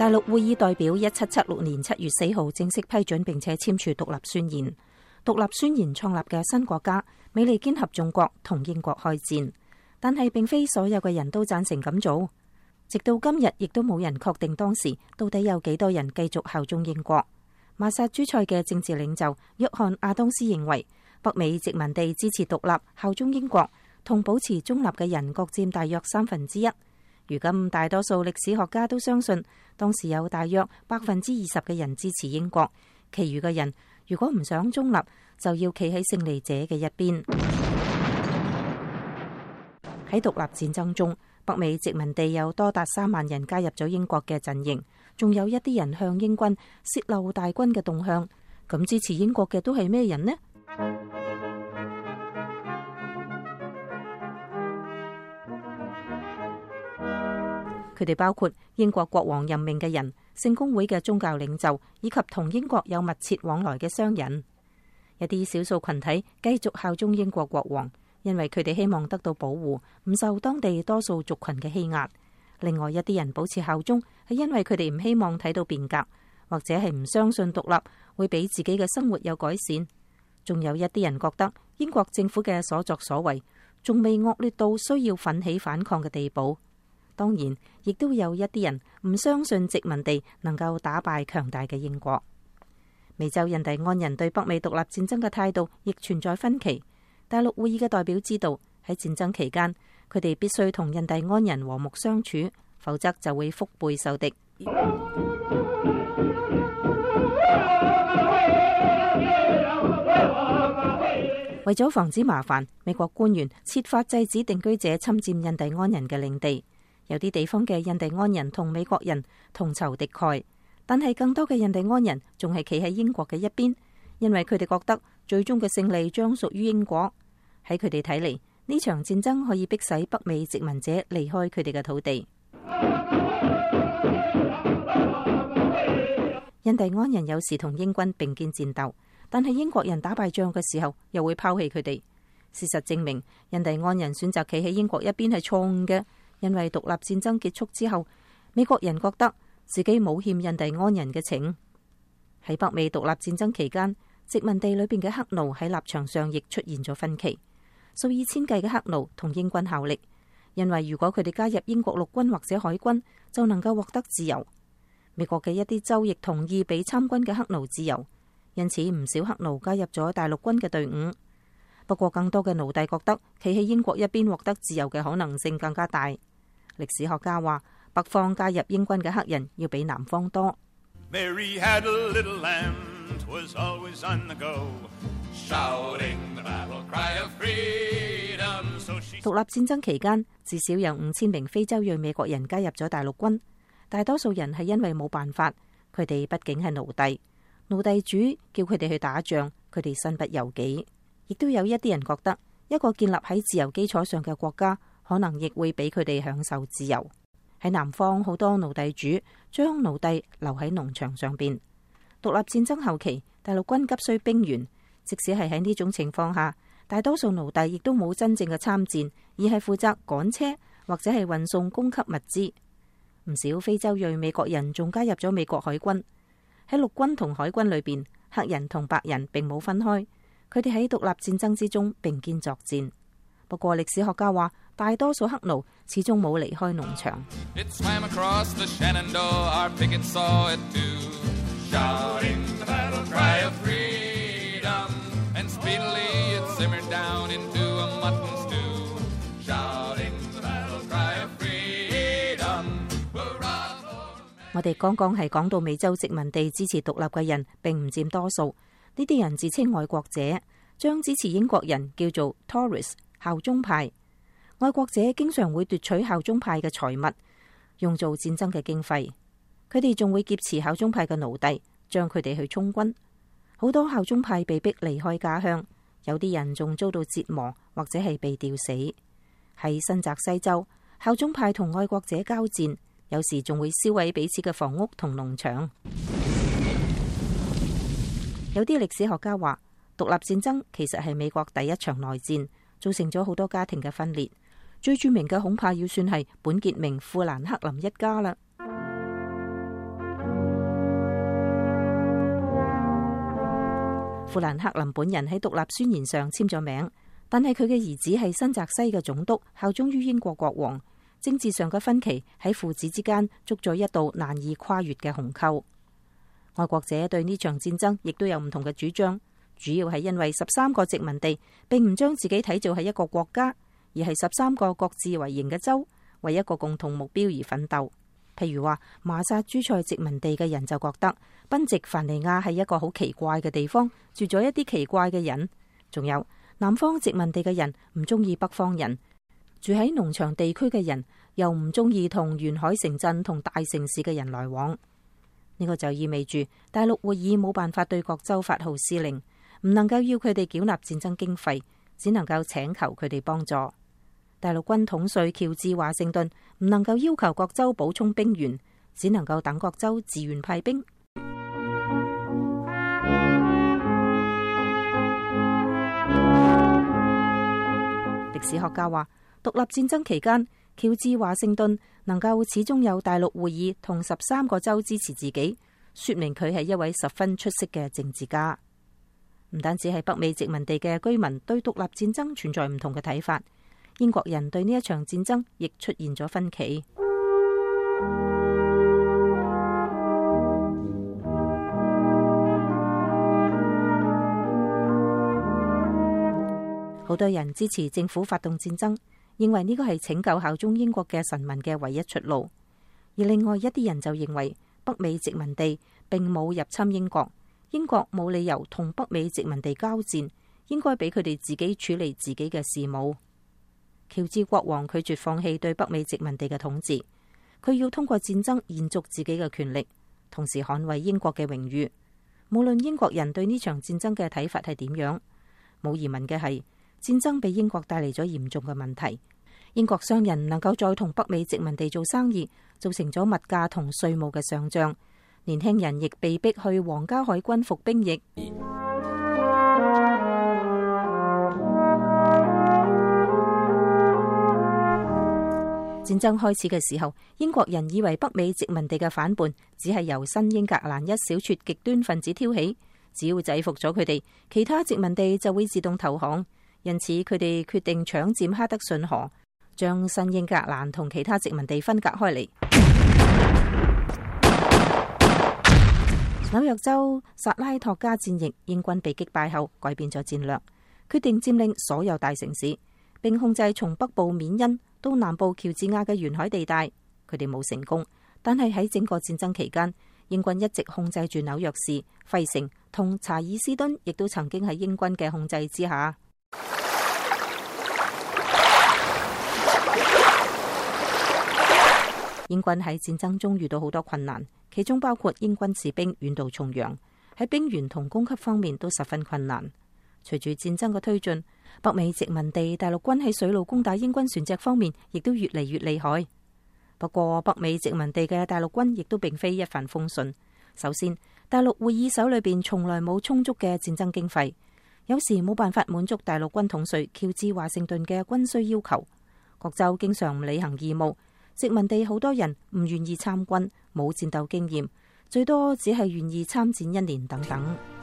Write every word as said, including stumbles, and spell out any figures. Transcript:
大陸會議代表一七七六年七月四號正式批准並且簽署獨立宣言。獨立宣言創立嘅新國家美利堅合眾國同英國開戰，但係並非所有嘅人都贊成咁做。直到今日，亦都冇人確定當時到底有幾多人繼續效忠英國。馬薩諸塞嘅政治領袖約翰亞當斯認為，北美殖民地支持獨立、效忠英國同保持中立嘅人各佔大約三分之一。如今大多數歷史學家都相信，當時有大約百分之二十嘅人支持英國，其餘嘅人如果唔想中立，就要企喺勝利者嘅一邊。喺獨立戰爭中，北美殖民地有多達三萬人加入咗英國嘅陣營，仲有一啲人向英軍洩漏大軍嘅動向。咁支持英國嘅都係咩人呢？佢哋包括英國國王任命嘅人、聖公會嘅宗教領袖，以及同英國有密切往來嘅商人。一啲少數群體繼續效忠英國國王，因為佢哋希望得到保護，唔受當地多數族群嘅欺壓。另外一啲人保持效忠，係因為佢哋唔希望睇到變革，或者係唔相信獨立會俾自己嘅生活有改善。仲有一啲人覺得英國政府嘅所作所為仲未惡劣到需要奮起反抗嘅地步。當然，亦都有一啲人唔相信殖民地能夠打敗強大嘅英國。美洲印第安人對北美獨立戰爭嘅態度亦存在分歧。大陸會議嘅代表知道，喺戰爭期間，佢哋必須同印第安人和睦相處，否則就會腹背受敵。為咗防止麻煩，美國官員設法制止定居者侵佔印第安人嘅領地。有啲地方嘅印第安人同美國人同仇敵愾，但係更多嘅印第安人仲係企喺英國嘅一邊，因為佢哋覺得最終嘅勝利將屬於英國。喺佢哋睇嚟，呢場戰爭可以迫使北美殖民者離開佢哋嘅土地。印第安人有時同英軍並肩戰鬥，但係英國人打敗仗嘅時候又會拋棄佢哋。事實證明，印第安人選擇企喺英國一邊係錯誤嘅。因為獨立戰爭結束之後，美國人覺得自己冇欠印第安人嘅情。喺北美獨立戰爭期間，殖民地裏邊嘅黑奴喺立場上亦出現咗分歧。數以千計嘅黑奴同英軍效力，因為如果佢哋加入英國陸軍或者海軍，就能夠獲得自由。美國嘅一啲州亦同意俾參軍嘅黑奴自由，因此唔少黑奴加入咗大陸軍嘅隊伍。不過，更多嘅奴隸覺得企喺英國一邊獲得自由嘅可能性更加大。歷史學家話，北方加入英軍嘅黑人要比南方多。Mary had a little lamb, 'twas always on the go, shouting the battle cry of freedom. So she... 獨立戰爭期間，至少有五千名非洲裔美國人加入咗大陸軍。大多數人係因為冇辦法，佢哋畢竟係奴隸，奴隸主叫佢哋去打仗，佢哋身不由己。亦都有一啲人覺得，一個建立喺自由基礎上嘅國家，可能亦會俾佢哋享受自由。喺南方，好多奴隸主將奴隸留喺農場上邊。獨立戰爭後期，大陸軍急需兵員，即使係喺呢種情況下，大多數奴隸亦都冇真正嘅參戰，而係負責趕車或者係運送供給物資。唔少非洲裔美國人仲加入咗美國海軍。喺陸軍同海軍裏邊，黑人同白人並冇分開。佢哋喺獨立戰爭之中並肩作戰。不過歷史學家話，大多數黑奴始終冇離開農場。我哋剛剛係講到美洲殖民地支持獨立嘅人並唔佔多數。呢啲人自稱愛國者，將支持英國人叫做 Tories 效忠派。愛國者經常會奪取效忠派嘅財物，用做戰爭嘅經費。佢哋仲會劫持效忠派嘅奴隸，將佢哋去充軍。好多效忠派被逼離開家鄉，有啲人仲遭到折磨，或者係被吊死。喺新澤西州，效忠派同愛國者交戰，有時仲會燒毀彼此嘅房屋同農場。有啲歷史學家話，獨立戰爭其實係美國第一場內戰，造成咗好多家庭嘅分裂。最著名嘅恐怕要算係本傑明富蘭克林一家啦。 富蘭克林本人喺獨立宣言上簽咗名，但係佢嘅兒子係新澤西嘅總督，效忠於英國國王。政治上嘅分歧喺父子之間築咗一道難以跨越嘅鴻溝。愛國者對呢場戰爭亦都有唔同嘅主張，主要係因為十三個殖民地並唔將自己睇做係一個國家，而係十三個各自為營嘅州，為一個共同目標而奮鬥。譬如話，馬薩諸塞殖民地嘅人就覺得賓夕凡尼亞係一個好奇怪嘅地方，住咗一啲奇怪嘅人。仲有南方殖民地嘅人唔中意北方人，住喺農場地區嘅人又唔中意同沿海城鎮同大城市嘅人來往。呢個就意味住大陸會議冇辦法對各州發號施令，唔能夠要佢哋繳納戰爭經費，只能夠請求佢哋幫助。大陸軍統帥喬治華盛頓唔能夠要求各州補充兵員，只能夠等各州自願派兵。歷史學家話，獨立戰爭期間，喬治華盛頓能夠始終有大陸會議同十三個州支持自己，說明佢係一位十分出色嘅政治家。唔單止係北美殖民地嘅居民對獨立戰爭存在唔同嘅睇法，英國人對呢一場戰爭亦出現咗分歧。好多人支持政府發動戰爭，認為呢個係拯救效忠英國嘅臣民嘅唯一出路。而另外一啲人就認為北美殖民地並冇入侵英國，英國冇理由同北美殖民地交戰，應該俾佢哋自己處理自己嘅事務。喬治國王拒絕放棄對北美殖民地嘅統治，佢要通過戰爭延續自己嘅權力，同時捍衛英國嘅榮譽。無論英國人對呢場戰爭嘅睇法係點樣，冇疑問嘅係戰爭俾英國帶嚟咗嚴重嘅問題。英國商人唔能夠再同北美殖民地做生意，造成咗物價同稅務嘅上漲。年輕人亦被逼去皇家海軍服兵役。戰爭開始嘅時候，英國人以為北美殖民地嘅反叛只係由新英格蘭一小撮極端分子挑起，只要制服咗佢哋，其他殖民地就會自動投降。因此，佢哋決定搶佔哈德遜河，將新英格蘭同其他殖民地分隔開嚟。紐約州薩拉托加戰役，英軍被擊敗後，改變咗戰略，決定佔領所有大城市，並控制從北部緬因到南部喬治亞嘅沿海地帶。佢哋冇成功，但係喺整個戰爭期間，英軍一直控制住紐約市、費城同查爾斯敦，亦都曾經喺英軍嘅控制之下。英軍喺戰爭中遇到好多困難，其中包括英軍士兵遠渡重洋，喺兵員同供給方面都十分困難。隨住戰爭嘅推進，北美殖民地大陸軍喺水路攻打英軍船隻方面亦都越嚟越厲害。不過北美殖民地嘅大陸軍亦都並非一帆風順。首先，大陸會議手裏邊從來冇充足嘅戰爭經費，有時冇辦法滿足大陸軍統帥喬治華盛頓嘅軍需要求。各州經常唔履行義務，殖民地好多人唔願意參軍，冇戰鬥經驗，最多只係願意參戰一年等等。